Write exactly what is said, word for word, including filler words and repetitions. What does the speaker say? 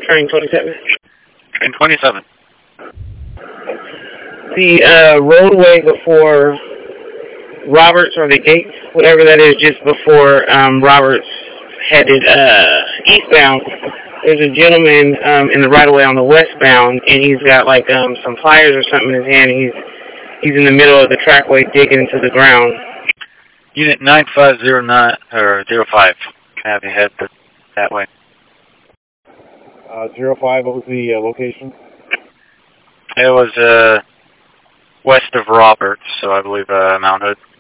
Train twenty-seven. Train twenty-seven. The uh, roadway before Roberts, or the gate, whatever that is, just before um, Roberts headed uh, eastbound, there's a gentleman um, in the right-of-way on the westbound, and he's got like um, some pliers or something in his hand, and he's, he's in the middle of the trackway digging into the ground. Unit nine five zero nine, or zero five, have you head that way. Uh, zero five, what was the uh, location? It was uh, west of Roberts, so I believe uh, Mount Hood.